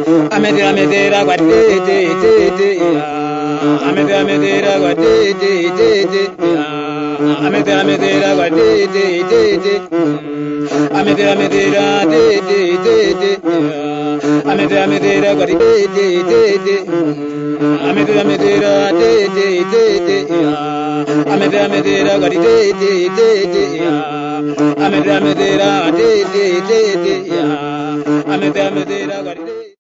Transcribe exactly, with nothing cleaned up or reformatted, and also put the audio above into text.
Amedera medera gwa de de de de Amedera medera gwa de de de de Amedera medera gwa de de de de Amedera medera de de de de Amedera medera gwa de de de de Amedera medera de de de de Amedera medera gwa de de de de Amedera medera de de de de Amedera medera gwa de